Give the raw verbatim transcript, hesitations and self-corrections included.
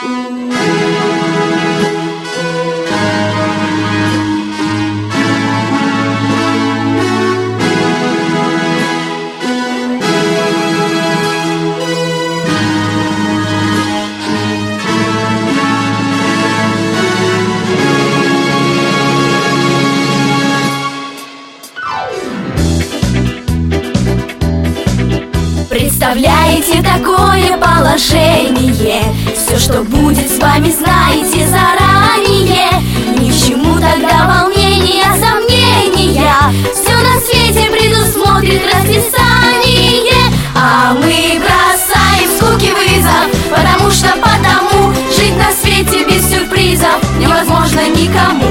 Представляете такое положение? Все, что будет с вами, знаете заранее. Ни к чему тогда волнения, сомнения. Все на свете предусмотрит расписание. А мы бросаем скуки вызов, потому что потому жить на свете без сюрпризов невозможно никому.